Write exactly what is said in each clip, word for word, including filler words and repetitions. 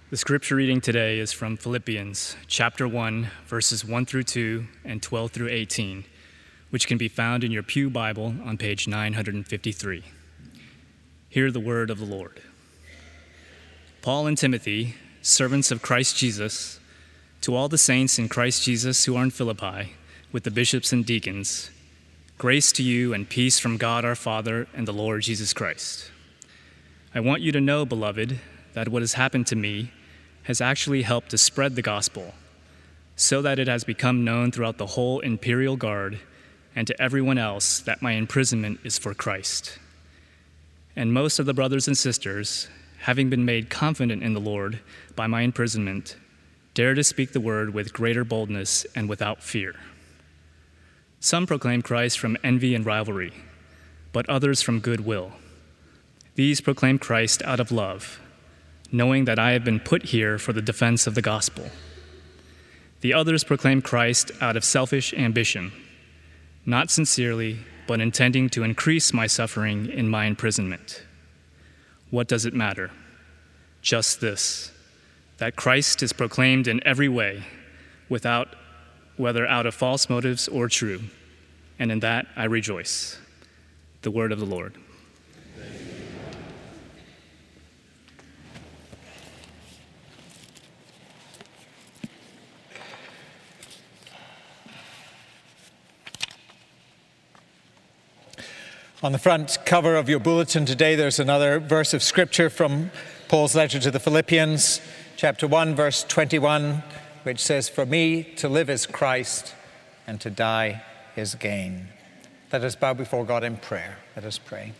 The scripture reading today is from Philippians chapter one, verses one through two and twelve through eighteen, which can be found in your Pew Bible on page nine hundred fifty-three. Hear the word of the Lord. Paul and Timothy, servants of Christ Jesus, to all the saints in Christ Jesus who are in Philippi, with the bishops and deacons, grace to you and peace from God our Father and the Lord Jesus Christ. I want you to know, beloved, that what has happened to me has actually helped to spread the gospel, so that it has become known throughout the whole imperial guard and to everyone else that my imprisonment is for Christ. And most of the brothers and sisters, having been made confident in the Lord by my imprisonment, dare to speak the word with greater boldness and without fear. Some proclaim Christ from envy and rivalry, but others from goodwill. These proclaim Christ out of love, knowing that I have been put here for the defense of the gospel. The others proclaim Christ out of selfish ambition, not sincerely, but intending to increase my suffering in my imprisonment. What does it matter? Just this, that Christ is proclaimed in every way, without, whether out of false motives or true, and in that I rejoice. The word of the Lord. On the front cover of your bulletin today, there's another verse of scripture from Paul's letter to the Philippians, chapter one, verse twenty-one, which says, "For me to live is Christ, and to die is gain." Let us bow before God in prayer. Let us pray.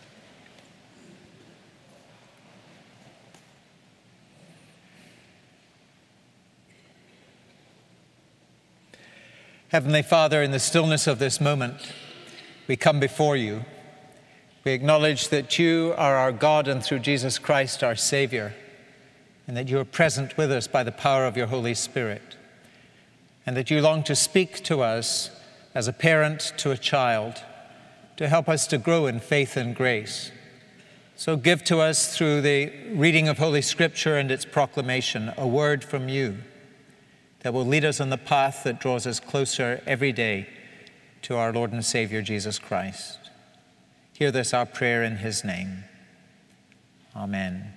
Heavenly Father, in the stillness of this moment, we come before you. We acknowledge that you are our God and through Jesus Christ our Savior, and that you are present with us by the power of your Holy Spirit, and that you long to speak to us as a parent to a child, to help us to grow in faith and grace. So give to us through the reading of Holy Scripture and its proclamation a word from you that will lead us on the path that draws us closer every day to our Lord and Savior Jesus Christ. Hear this, our prayer in his name. Amen.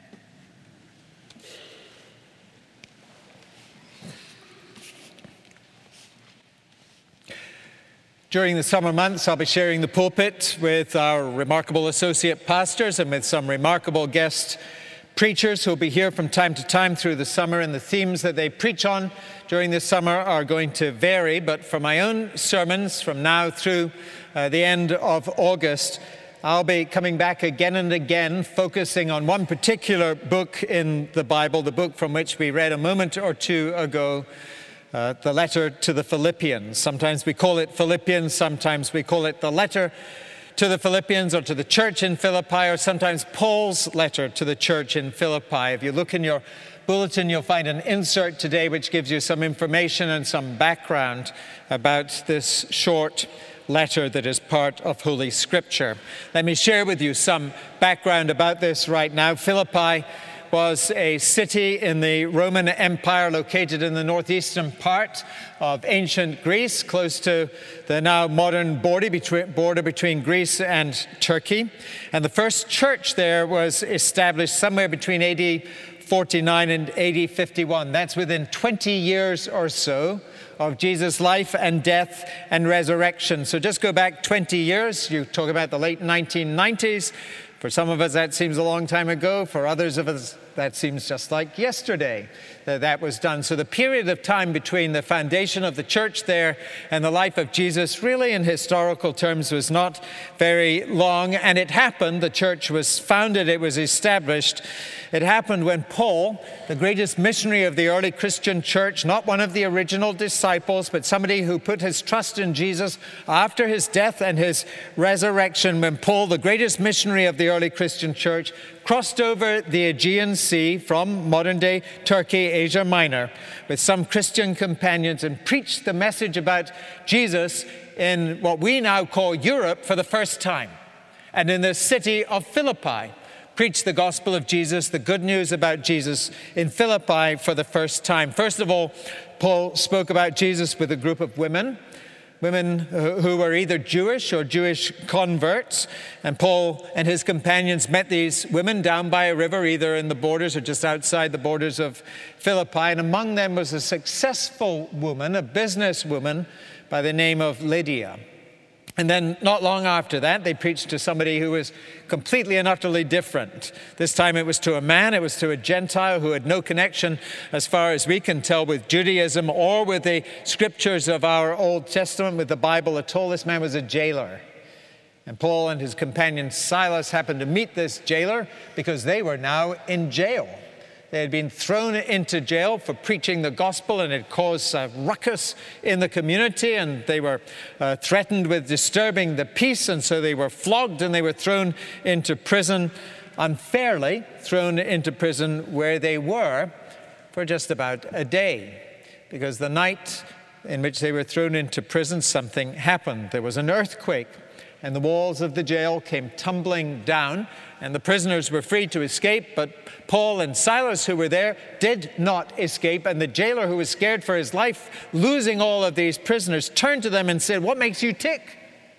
During the summer months, I'll be sharing the pulpit with our remarkable associate pastors and with some remarkable guest preachers who will be here from time to time through the summer, and the themes that they preach on during the summer are going to vary. But for my own sermons from now through uh, the end of August, I'll be coming back again and again, focusing on one particular book in the Bible, the book from which we read a moment or two ago, uh, the letter to the Philippians. Sometimes we call it Philippians, sometimes we call it the letter to the Philippians or to the church in Philippi, or sometimes Paul's letter to the church in Philippi. If you look in your bulletin, you'll find an insert today which gives you some information and some background about this short letter that is part of Holy Scripture. Let me share with you some background about this right now. Philippi was a city in the Roman Empire located in the northeastern part of ancient Greece, close to the now modern border between, border between Greece and Turkey. And the first church there was established somewhere between A D forty-nine and A D fifty-one. That's within twenty years or so of Jesus' life and death and resurrection. So just go back twenty years. You talk about the late nineteen nineties. For some of us, that seems a long time ago. For others of us, that seems just like yesterday that that was done. So the period of time between the foundation of the church there and the life of Jesus, really in historical terms, was not very long. And it happened, the church was founded, it was established. It happened when Paul, the greatest missionary of the early Christian church, not one of the original disciples, but somebody who put his trust in Jesus after his death and his resurrection, when Paul, the greatest missionary of the early Christian church, crossed over the Aegean Sea from modern-day Turkey, Asia Minor, with some Christian companions and preached the message about Jesus in what we now call Europe for the first time, and in the city of Philippi. preach the gospel of Jesus, the good news about Jesus in Philippi for the first time. First of all, Paul spoke about Jesus with a group of women, women who were either Jewish or Jewish converts. And Paul and his companions met these women down by a river, either in the borders or just outside the borders of Philippi. And among them was a successful woman, a businesswoman by the name of Lydia. And then not long after that, they preached to somebody who was completely and utterly different. This time it was to a man, it was to a Gentile who had no connection, as far as we can tell, with Judaism or with the scriptures of our Old Testament, with the Bible at all. This man was a jailer. And Paul and his companion Silas happened to meet this jailer because they were now in jail. They had been thrown into jail for preaching the gospel, and it caused a ruckus in the community, and they were uh, threatened with disturbing the peace, and so they were flogged and they were thrown into prison, unfairly thrown into prison, where they were for just about a day. Because the night in which they were thrown into prison, something happened. There was an earthquake, and the walls of the jail came tumbling down, and the prisoners were free to escape, but Paul and Silas, who were there, did not escape. And the jailer, who was scared for his life, losing all of these prisoners, turned to them and said, "What makes you tick?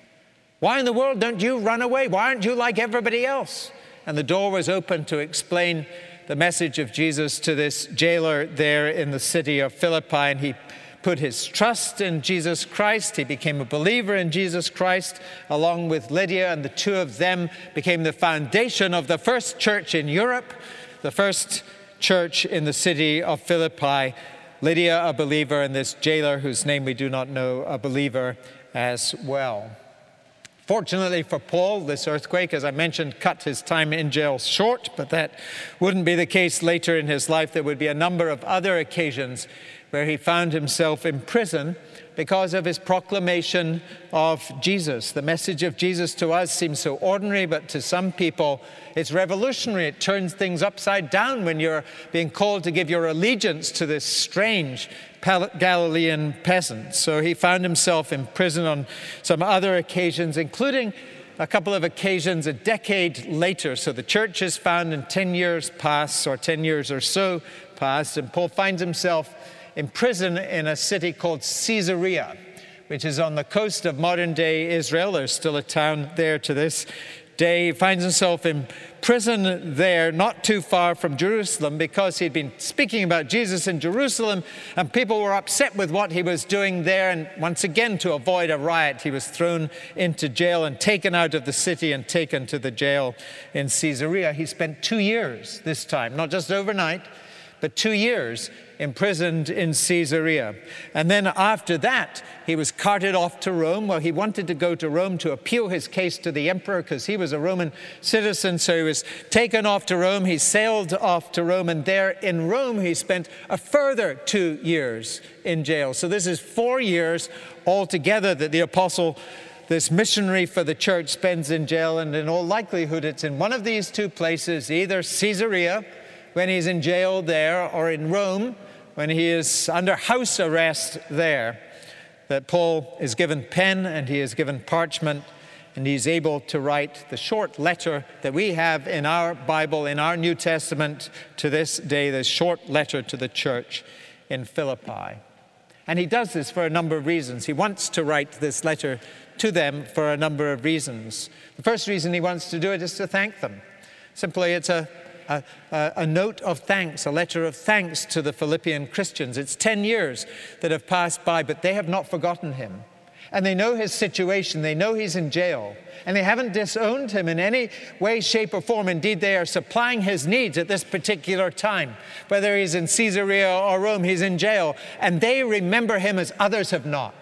Why in the world don't you run away? Why aren't you like everybody else?" And the door was open to explain the message of Jesus to this jailer there in the city of Philippi. And he put his trust in Jesus Christ. He became a believer in Jesus Christ along with Lydia, and the two of them became the foundation of the first church in Europe, the first church in the city of Philippi. Lydia, a believer, and this jailer, whose name we do not know, a believer as well. Fortunately for Paul, this earthquake, as I mentioned, cut his time in jail short, but that wouldn't be the case later in his life. There would be a number of other occasions where he found himself in prison because of his proclamation of Jesus. The message of Jesus to us seems so ordinary, but to some people it's revolutionary. It turns things upside down when you're being called to give your allegiance to this strange Galilean peasant. So he found himself in prison on some other occasions, including a couple of occasions a decade later. So the church is found in ten years past, or ten years or so past, and Paul finds himself in prison in a city called Caesarea, which is on the coast of modern-day Israel. There's still a town there to this day. He finds himself in prison there, not too far from Jerusalem, because he'd been speaking about Jesus in Jerusalem, and people were upset with what he was doing there. And once again, to avoid a riot, he was thrown into jail and taken out of the city and taken to the jail in Caesarea. He spent two years this time, not just overnight, but two years imprisoned in Caesarea. And then after that, he was carted off to Rome. Well, he wanted to go to Rome to appeal his case to the emperor because he was a Roman citizen. So he was taken off to Rome. He sailed off to Rome, and there in Rome, he spent a further two years in jail. So this is four years altogether that the apostle, this missionary for the church, spends in jail. And in all likelihood, it's in one of these two places, either Caesarea, when he's in jail there, or in Rome, when he is under house arrest there, that Paul is given pen and he is given parchment, and he's able to write the short letter that we have in our Bible, in our New Testament to this day, this short letter to the church in Philippi. And he does this for a number of reasons. He wants to write this letter to them for a number of reasons. The first reason he wants to do it is to thank them. Simply, it's a A, a, a note of thanks, a letter of thanks to the Philippian Christians. It's ten years that have passed by, but they have not forgotten him. And they know his situation. They know he's in jail. And they haven't disowned him in any way, shape, or form. Indeed, they are supplying his needs at this particular time. Whether he's in Caesarea or Rome, he's in jail. And they remember him as others have not.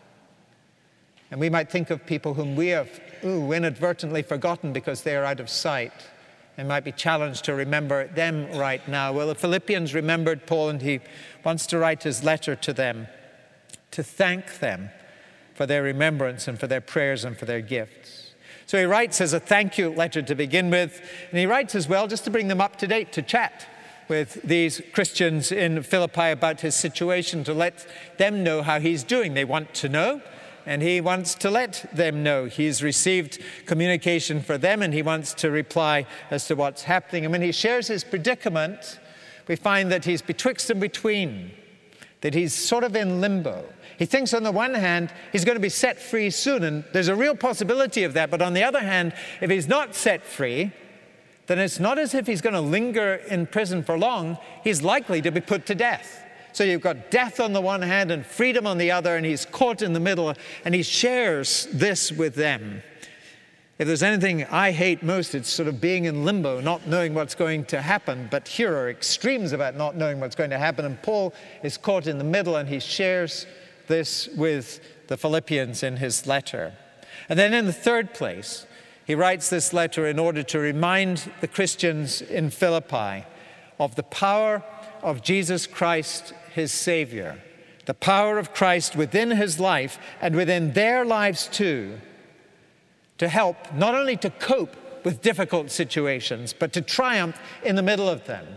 And we might think of people whom we have ooh, inadvertently forgotten because they are out of sight. And might be challenged to remember them right now. Well, the Philippians remembered Paul, and he wants to write his letter to them to thank them for their remembrance and for their prayers and for their gifts. So he writes as a thank you letter to begin with, and he writes as well just to bring them up to date, to chat with these Christians in Philippi about his situation, to let them know how he's doing. They want to know. and he wants to let them know. He's received communication for them, and he wants to reply as to what's happening. And when he shares his predicament, we find that he's betwixt and between, that he's sort of in limbo. He thinks on the one hand, he's going to be set free soon, and there's a real possibility of that. But on the other hand, if he's not set free, then it's not as if he's going to linger in prison for long. He's likely to be put to death. So you've got death on the one hand and freedom on the other, and he's caught in the middle, and he shares this with them. If there's anything I hate most, it's sort of being in limbo, not knowing what's going to happen. But here are extremes about not knowing what's going to happen. And Paul is caught in the middle, and he shares this with the Philippians in his letter. And then in the third place, he writes this letter in order to remind the Christians in Philippi of the power of Jesus Christ, his Savior, the power of Christ within his life and within their lives too, to help not only to cope with difficult situations, but to triumph in the middle of them.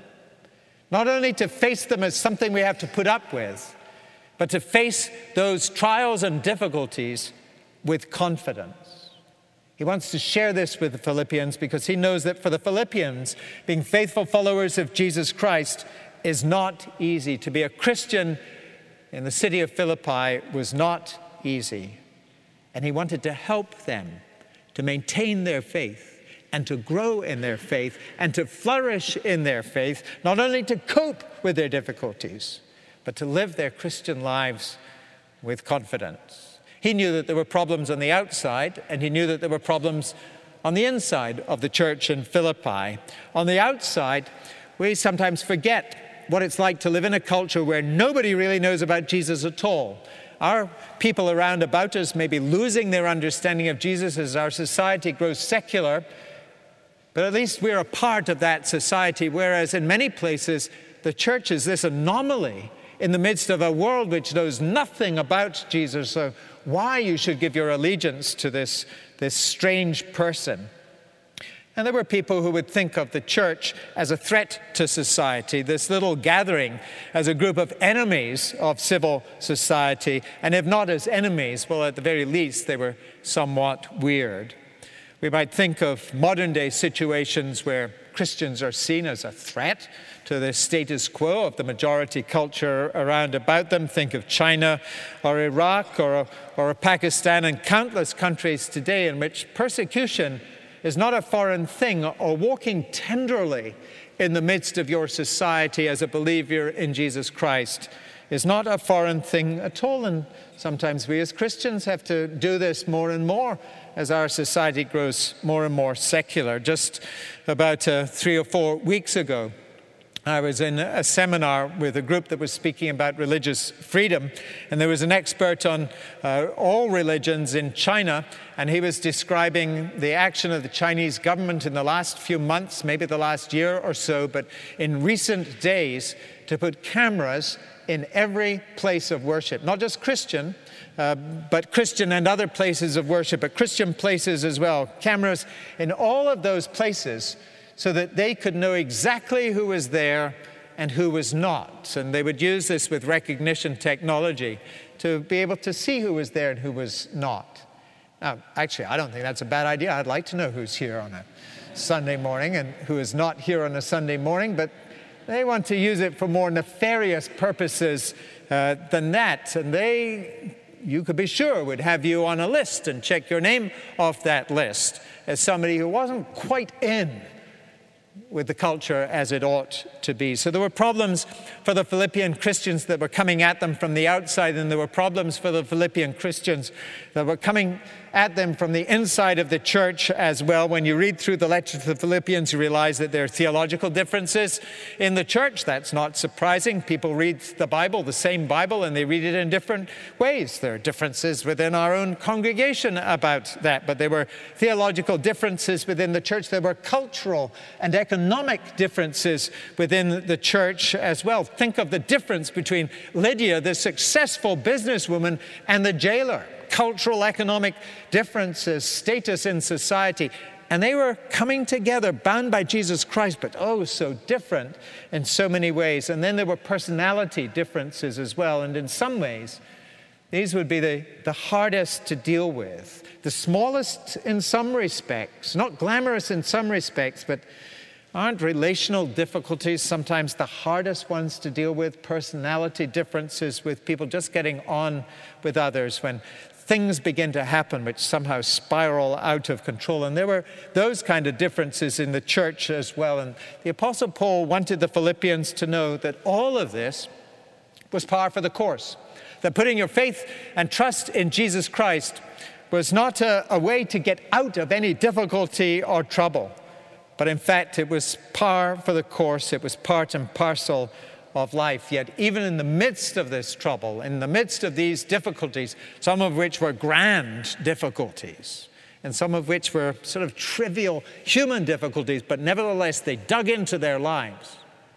Not only to face them as something we have to put up with, but to face those trials and difficulties with confidence. He wants to share this with the Philippians because he knows that for the Philippians, being faithful followers of Jesus Christ is not easy. To be a Christian in the city of Philippi was not easy. And he wanted to help them to maintain their faith and to grow in their faith and to flourish in their faith, not only to cope with their difficulties, but to live their Christian lives with confidence. He knew that there were problems on the outside, and he knew that there were problems on the inside of the church in Philippi. On the outside, we sometimes forget what it's like to live in a culture where nobody really knows about Jesus at all. Our people around about us may be losing their understanding of Jesus as our society grows secular, but at least we're a part of that society, whereas in many places, the church is this anomaly in the midst of a world which knows nothing about Jesus, so why you should give your allegiance to this, this strange person. And there were people who would think of the church as a threat to society, this little gathering as a group of enemies of civil society, and if not as enemies, well, at the very least, they were somewhat weird. We might think of modern-day situations where Christians are seen as a threat to the status quo of the majority culture around about them. Think of China or Iraq or, or Pakistan and countless countries today in which persecution is not a foreign thing, or walking tenderly in the midst of your society as a believer in Jesus Christ is not a foreign thing at all. And sometimes we as Christians have to do this more and more as our society grows more and more secular. Just about uh, three or four weeks ago, I was in a seminar with a group that was speaking about religious freedom, and there was an expert on uh, all religions in China, and he was describing the action of the Chinese government in the last few months, maybe the last year or so, but in recent days, to put cameras in every place of worship, not just Christian, uh, but Christian and other places of worship, but Christian places as well, cameras in all of those places, so that they could know exactly who was there and who was not. And they would use this with recognition technology to be able to see who was there and who was not. Now, actually, I don't think that's a bad idea. I'd like to know who's here on a Sunday morning and who is not here on a Sunday morning, but they want to use it for more nefarious purposes uh, than that. And they, you could be sure, would have you on a list and check your name off that list as somebody who wasn't quite in with the culture as it ought to be. So there were problems for the Philippian Christians that were coming at them from the outside, and there were problems for the Philippian Christians that were coming at them from the inside of the church as well. When you read through the letter to the Philippians, you realize that there are theological differences in the church. That's not surprising. People read the Bible, the same Bible, and they read it in different ways. There are differences within our own congregation about that, but there were theological differences within the church. There were cultural and economic differences within the church as well. Think of the difference between Lydia, the successful businesswoman, and the jailer. Cultural, economic differences, status in society. And they were coming together, bound by Jesus Christ, but oh, so different in so many ways. And then there were personality differences as well. And in some ways, These would be the, the hardest to deal with, the smallest in some respects, not glamorous in some respects, but aren't relational difficulties sometimes the hardest ones to deal with? Personality differences with people, just getting on with others when things begin to happen which somehow spiral out of control. And there were those kind of differences in the church as well. And the Apostle Paul wanted the Philippians to know that all of this was par for the course. That putting your faith and trust in Jesus Christ was not a, a way to get out of any difficulty or trouble, but in fact it was par for the course. It was part and parcel of life. Yet even in the midst of this trouble, in the midst of these difficulties, some of which were grand difficulties, and some of which were sort of trivial human difficulties, but nevertheless they dug into their lives.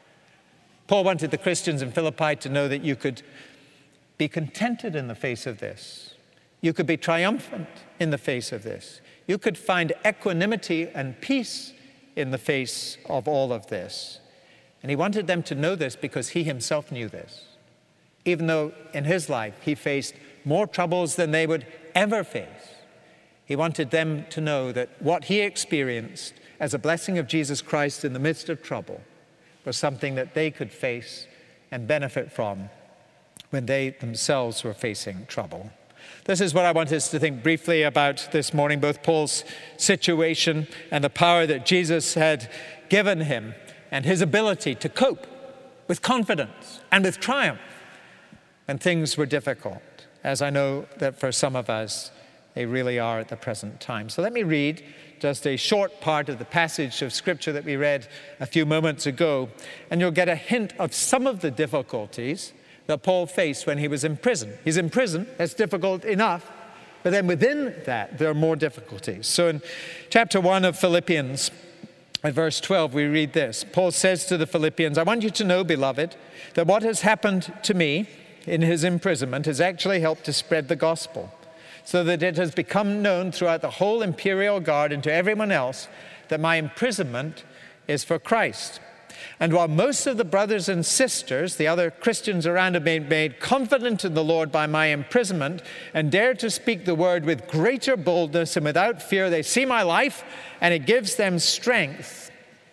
Paul wanted the Christians in Philippi to know that you could be contented in the face of this. You could be triumphant in the face of this. You could find equanimity and peace in the face of all of this. And he wanted them to know this because he himself knew this. Even though in his life he faced more troubles than they would ever face, he wanted them to know that what he experienced as a blessing of Jesus Christ in the midst of trouble was something that they could face and benefit from when they themselves were facing trouble. This is what I want us to think briefly about this morning, both Paul's situation and the power that Jesus had given him and his ability to cope with confidence and with triumph when things were difficult, as I know that for some of us they really are at the present time. So let me read just a short part of the passage of Scripture that we read a few moments ago, and you'll get a hint of some of the difficulties that Paul faced when he was in prison. He's in prison, that's difficult enough, but then within that, there are more difficulties. So in chapter one of Philippians, at verse twelve, we read this. Paul says to the Philippians, I want you to know, beloved, that what has happened to me in his imprisonment has actually helped to spread the gospel, so that it has become known throughout the whole imperial guard and to everyone else that my imprisonment is for Christ. And while most of the brothers and sisters, the other Christians around have been made confident in the Lord by my imprisonment and dare to speak the word with greater boldness and without fear, they see my life and it gives them strength.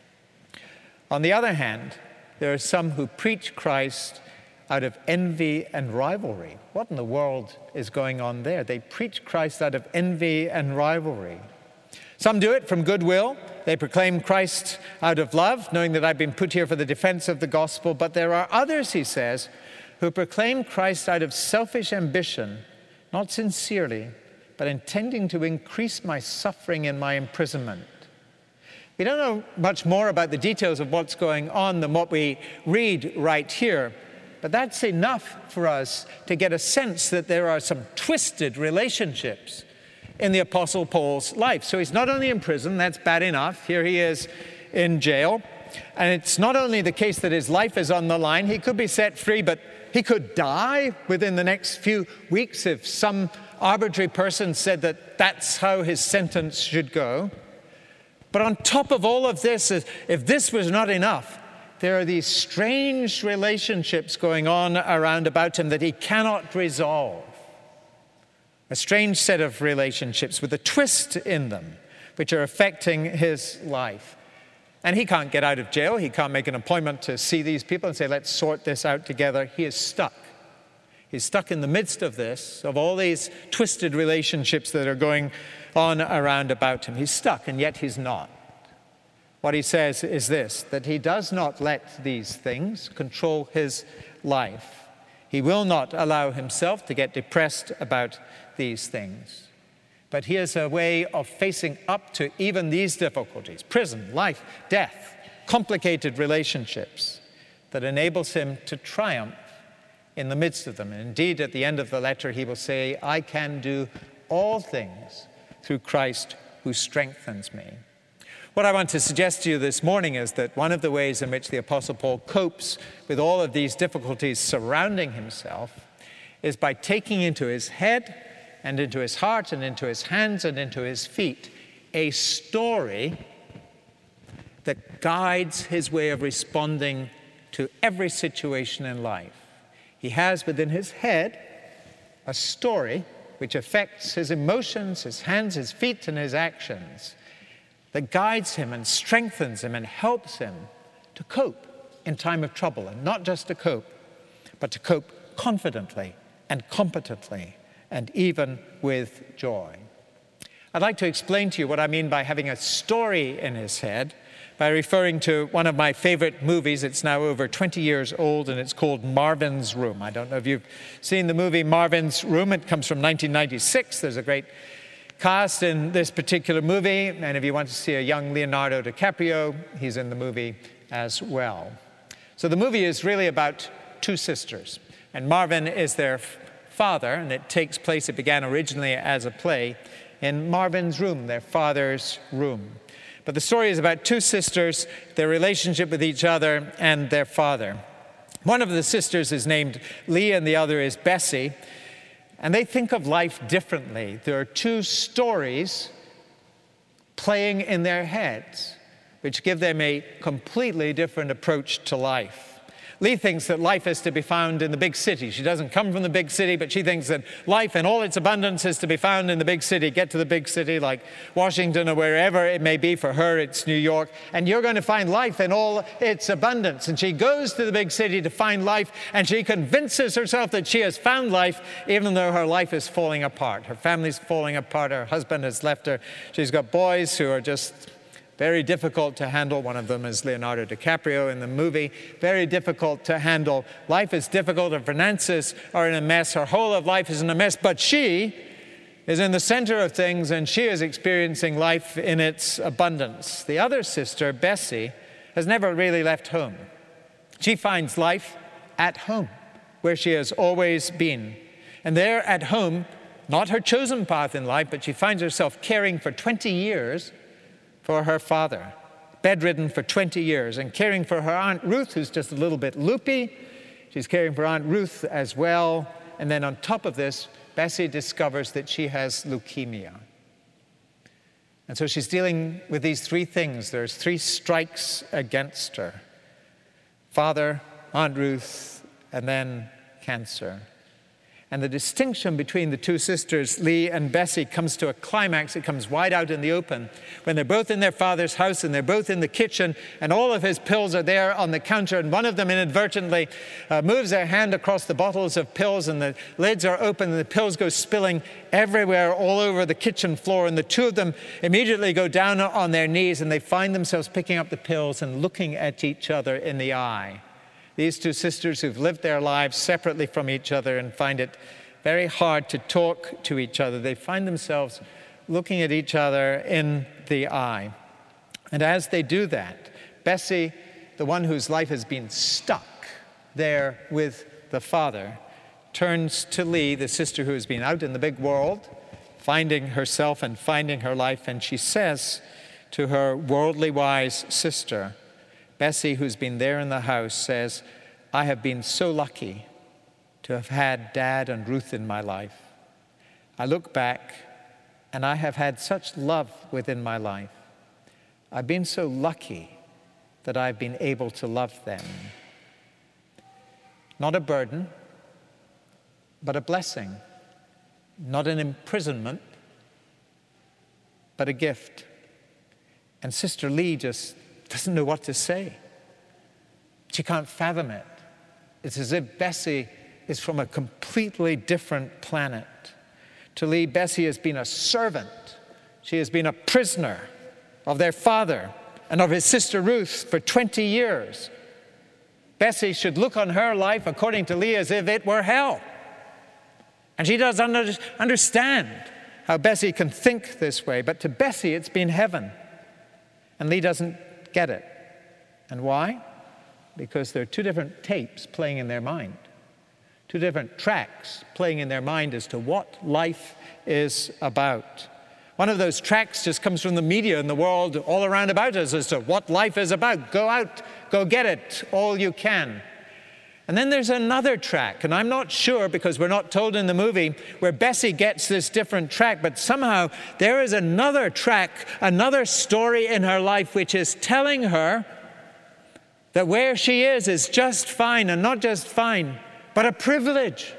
On the other hand, there are some who preach Christ out of envy and rivalry. What in the world is going on there? They preach Christ out of envy and rivalry. Some do it from goodwill. They proclaim Christ out of love, knowing that I've been put here for the defense of the gospel. But there are others, he says, who proclaim Christ out of selfish ambition, not sincerely, but intending to increase my suffering in my imprisonment. We don't know much more about the details of what's going on than what we read right here. But that's enough for us to get a sense that there are some twisted relationships in the Apostle Paul's life. So he's not only in prison, that's bad enough. Here he is in jail. And it's not only the case that his life is on the line. He could be set free, but he could die within the next few weeks if some arbitrary person said that that's how his sentence should go. But on top of all of this, if this was not enough, there are these strange relationships going on around about him that he cannot resolve. A strange set of relationships with a twist in them, which are affecting his life. And he can't get out of jail. He can't make an appointment to see these people and say, let's sort this out together. He is stuck. He's stuck in the midst of this, of all these twisted relationships that are going on around about him. He's stuck, and yet he's not. What he says is this, that he does not let these things control his life. He will not allow himself to get depressed about these things. But he has a way of facing up to even these difficulties, prison, life, death, complicated relationships, that enables him to triumph in the midst of them. And indeed, at the end of the letter, he will say, I can do all things through Christ who strengthens me. What I want to suggest to you this morning is that one of the ways in which the Apostle Paul copes with all of these difficulties surrounding himself is by taking into his head and into his heart and into his hands and into his feet a story that guides his way of responding to every situation in life. He has within his head a story which affects his emotions, his hands, his feet, and his actions, that guides him and strengthens him and helps him to cope in time of trouble, and not just to cope, but to cope confidently and competently and even with joy. I'd like to explain to you what I mean by having a story in his head by referring to one of my favorite movies. It's now over twenty years old, and it's called Marvin's Room. I don't know if you've seen the movie Marvin's Room. It comes from nineteen ninety-six. There's a great cast in this particular movie, and if you want to see a young Leonardo DiCaprio, he's in the movie as well. So the movie is really about two sisters, and Marvin is their father, and it takes place, it began originally as a play, in Marvin's room, their father's room. But the story is about two sisters, their relationship with each other, and their father. One of the sisters is named Lee, and the other is Bessie, and they think of life differently. There are two stories playing in their heads, which give them a completely different approach to life. Lee thinks that life is to be found in the big city. She doesn't come from the big city, but she thinks that life in all its abundance is to be found in the big city. Get to the big city like Washington or wherever it may be. For her, it's New York. And you're going to find life in all its abundance. And she goes to the big city to find life, and she convinces herself that she has found life, even though her life is falling apart. Her family's falling apart. Her husband has left her. She's got boys who are just very difficult to handle. One of them is Leonardo DiCaprio in the movie. Very difficult to handle. Life is difficult. Her finances are in a mess. Her whole of life is in a mess. But she is in the center of things, and she is experiencing life in its abundance. The other sister, Bessie, has never really left home. She finds life at home, where she has always been. And there at home, not her chosen path in life, but she finds herself caring for twenty years for her father, bedridden for twenty years, and caring for her Aunt Ruth, who's just a little bit loopy. She's caring for Aunt Ruth as well. And then on top of this, Bessie discovers that she has leukemia. And so she's dealing with these three things. There's three strikes against her: father, Aunt Ruth, and then cancer. And the distinction between the two sisters, Lee and Bessie, comes to a climax. It comes wide out in the open when they're both in their father's house, and they're both in the kitchen, and all of his pills are there on the counter, and one of them inadvertently uh, moves their hand across the bottles of pills, and the lids are open, and the pills go spilling everywhere all over the kitchen floor, and the two of them immediately go down on their knees, and they find themselves picking up the pills and looking at each other in the eye. These two sisters who've lived their lives separately from each other and find it very hard to talk to each other, they find themselves looking at each other in the eye. And as they do that, Bessie, the one whose life has been stuck there with the father, turns to Lee, the sister who has been out in the big world, finding herself and finding her life, and she says to her worldly wise sister, Bessie, who's been there in the house, says, "I have been so lucky to have had Dad and Ruth in my life. I look back and I have had such love within my life. I've been so lucky that I've been able to love them. Not a burden, but a blessing. Not an imprisonment, but a gift." And Sister Lee just doesn't know what to say. She can't fathom it. It's as if Bessie is from a completely different planet. To Lee, Bessie has been a servant. She has been a prisoner of their father and of his sister Ruth for twenty years. Bessie should look on her life, according to Lee, as if it were hell. And she doesn't under- understand how Bessie can think this way, but to Bessie it's been heaven. And Lee doesn't get it. And why? Because there are two different tapes playing in their mind. Two different tracks playing in their mind as to what life is about. One of those tracks just comes from the media and the world all around about us as to what life is about. Go out, go get it, all you can. And then there's another track, and I'm not sure, because we're not told in the movie, where Bessie gets this different track, but somehow there is another track, another story in her life which is telling her that where she is is just fine, and not just fine, but a privilege.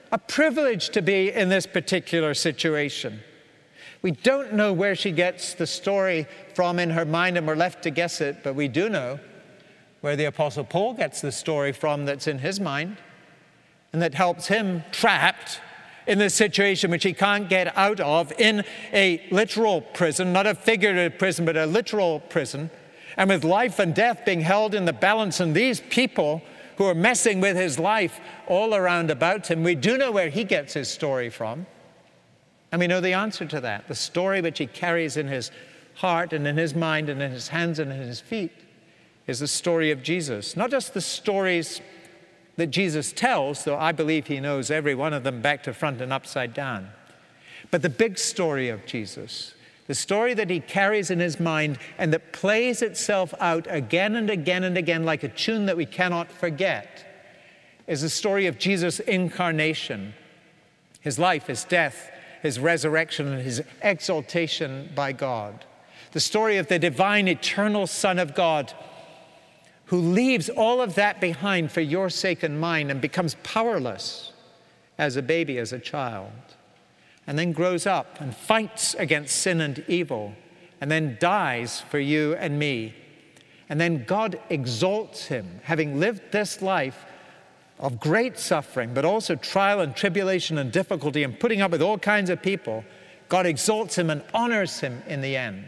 a privilege to be in this particular situation. We don't know where she gets the story from in her mind, and we're left to guess it, but we do know where the Apostle Paul gets the story from that's in his mind, and that helps him, trapped in this situation which he can't get out of, in a literal prison, not a figurative prison, but a literal prison, and with life and death being held in the balance, and these people who are messing with his life all around about him. We do know where he gets his story from, and we know the answer to that. The story which he carries in his heart and in his mind and in his hands and in his feet is the story of Jesus. Not just the stories that Jesus tells, though I believe he knows every one of them back to front and upside down, but the big story of Jesus, the story that he carries in his mind and that plays itself out again and again and again like a tune that we cannot forget, is the story of Jesus' incarnation, his life, his death, his resurrection, and his exaltation by God. The story of the divine, eternal Son of God, who leaves all of that behind for your sake and mine and becomes powerless as a baby, as a child, and then grows up and fights against sin and evil, and then dies for you and me. And then God exalts him, having lived this life of great suffering, but also trial and tribulation and difficulty and putting up with all kinds of people. God exalts him and honors him in the end.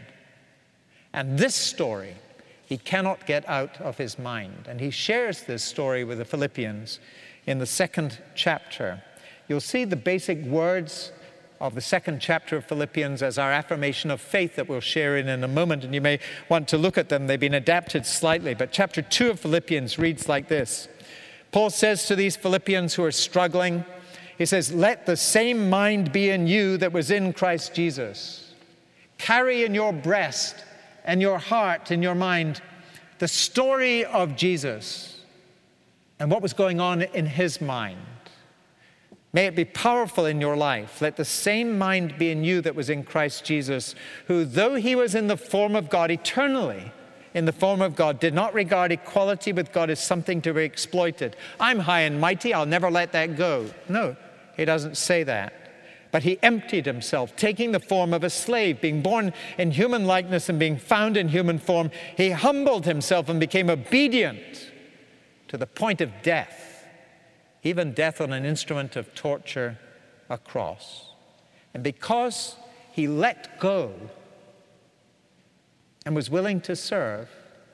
And this story he cannot get out of his mind. And he shares this story with the Philippians in the second chapter. You'll see the basic words of the second chapter of Philippians as our affirmation of faith that we'll share in in a moment, and you may want to look at them. They've been adapted slightly, but chapter two of Philippians reads like this. Paul says to these Philippians who are struggling, he says, "Let the same mind be in you that was in Christ Jesus." Carry in your breast and your heart and your mind the story of Jesus and what was going on in his mind. May it be powerful in your life. Let the same mind be in you that was in Christ Jesus, who, though he was in the form of God, eternally in the form of God, did not regard equality with God as something to be exploited. I'm high and mighty, I'll never let that go. No, he doesn't say that. But he emptied himself, taking the form of a slave, being born in human likeness and being found in human form. He humbled himself and became obedient to the point of death. Even death on an instrument of torture, a cross. And because he let go and was willing to serve,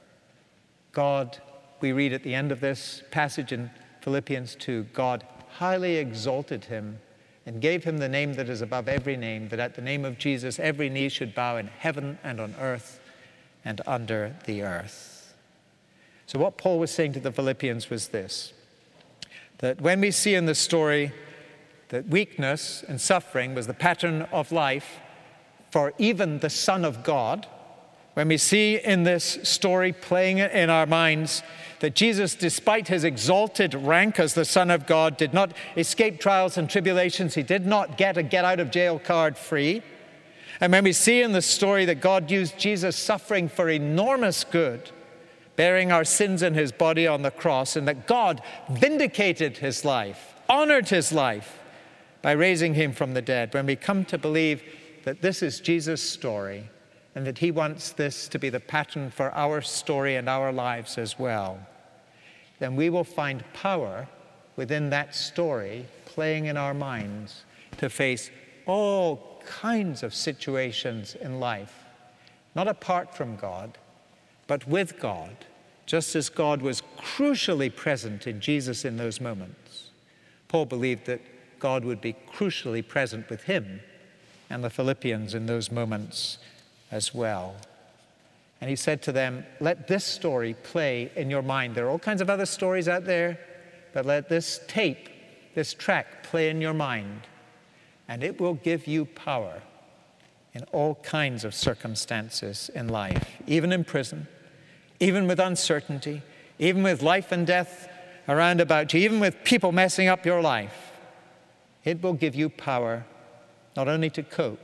God, we read at the end of this passage in Philippians two, God highly exalted him and gave him the name that is above every name, that at the name of Jesus every knee should bow in heaven and on earth and under the earth. So what Paul was saying to the Philippians was this, that when we see in the story that weakness and suffering was the pattern of life for even the Son of God, when we see in this story playing it in our minds that Jesus, despite his exalted rank as the Son of God, did not escape trials and tribulations, he did not get a get out of jail card free. And when we see in the story that God used Jesus suffering for enormous good, bearing our sins in his body on the cross, and that God vindicated his life, honored his life by raising him from the dead. When we come to believe that this is Jesus' story and that he wants this to be the pattern for our story and our lives as well, then we will find power within that story playing in our minds to face all kinds of situations in life, not apart from God, but with God, just as God was crucially present in Jesus in those moments. Paul believed that God would be crucially present with him and the Philippians in those moments as well. And he said to them, let this story play in your mind. There are all kinds of other stories out there, but let this tape, this track play in your mind, and it will give you power in all kinds of circumstances in life, even in prison, even with uncertainty, even with life and death around about you, even with people messing up your life. It will give you power not only to cope,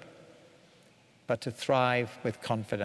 but to thrive with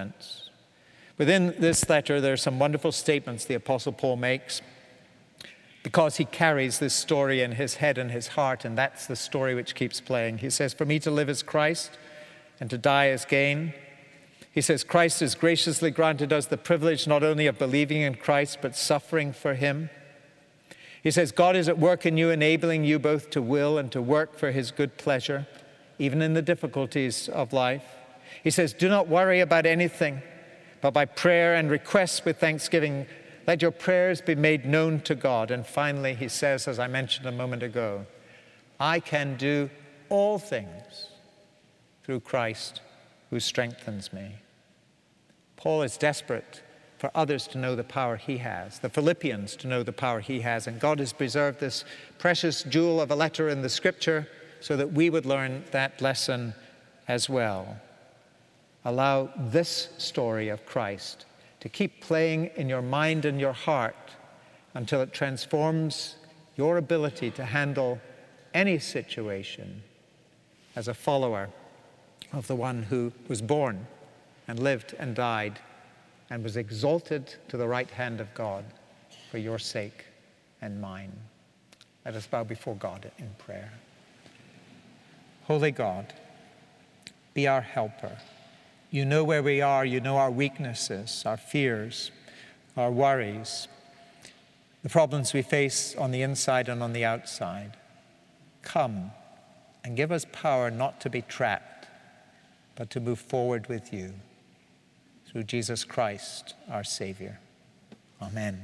confidence. Within this letter, there are some wonderful statements the Apostle Paul makes. because he carries this story in his head and his heart, and that's the story which keeps playing. He says, for me to live is Christ, and to die is gain. He says, Christ has graciously granted us the privilege not only of believing in Christ, but suffering for him. He says, God is at work in you, enabling you both to will and to work for his good pleasure, even in the difficulties of life. He says, do not worry about anything, but by prayer and requests with thanksgiving, let your prayers be made known to God. And finally, he says, as I mentioned a moment ago, I can do all things through Christ who strengthens me. Paul is desperate for others to know the power he has, the Philippians to know the power he has. And God has preserved this precious jewel of a letter in the scripture so that we would learn that lesson as well. Allow this story of Christ to keep playing in your mind and your heart until it transforms your ability to handle any situation as a follower of the one who was born and lived and died and was exalted to the right hand of God for your sake and mine. Let us bow before God in prayer. Holy God, be our helper. You know where we are. You know our weaknesses, our fears, our worries, the problems we face on the inside and on the outside. Come and give us power not to be trapped, but to move forward with you through Jesus Christ, our Savior. Amen.